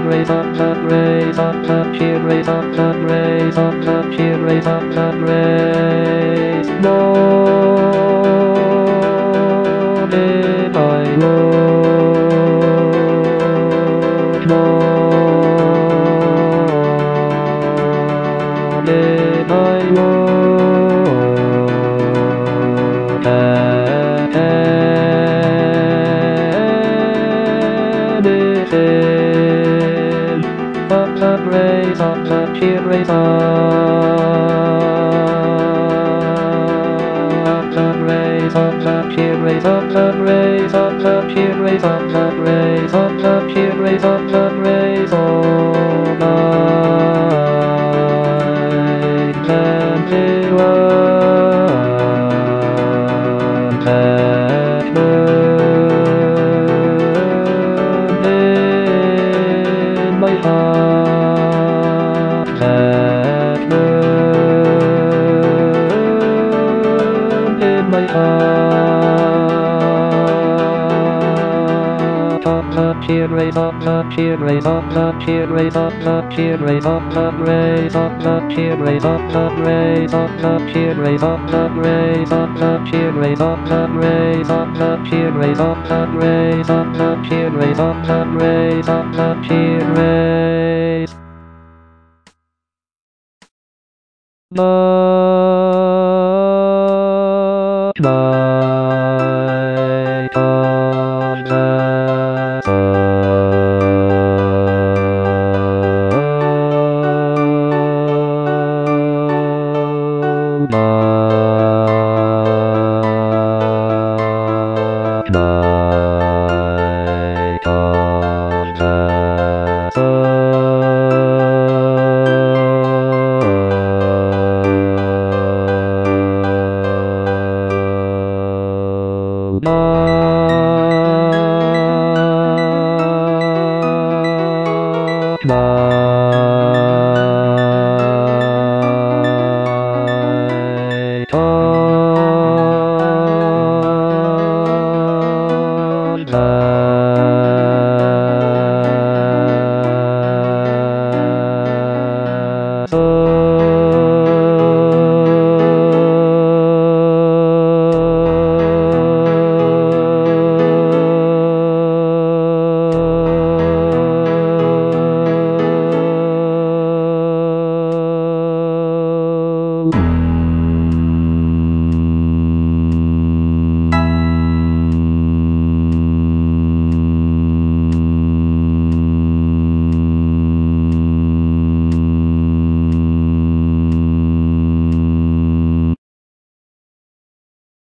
raise up, raise up, cheer, raise up, raise up, cheer, raise up, raise. Lord, in my Lord, Lord, in my Lord, anything. Up, raise up, cheer, raise up, raise up, cheer, raise up, raise up, cheer, raise up, raise up, cheer, raise up, raise all night, and everyone has burned in my heart, has burned in my heart. Cheer, raise up, cheer, raise up, cheer, raise up, cheer, raise up, raise up, cheer, raise up, raise up, cheer, raise up, raise up, cheer, raise up, raise up, cheer, raise up, raise up, cheer, raise up, raise up, cheer, raise. Much, much.